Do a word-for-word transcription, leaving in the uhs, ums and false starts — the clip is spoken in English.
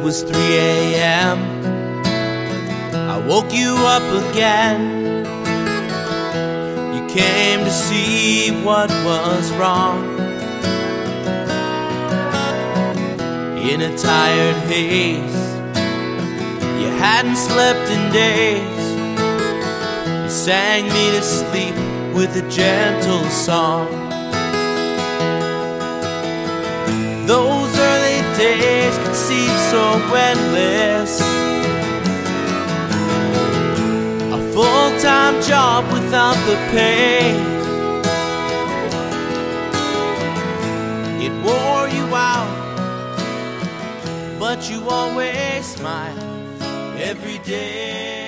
was three a.m. I woke you up again. You came to see what was wrong. In a tired haze, you hadn't slept in days. You sang me to sleep with a gentle song. Those early days could seem so endless. A full-time job without the pay. It wore you out, but you always smile every day.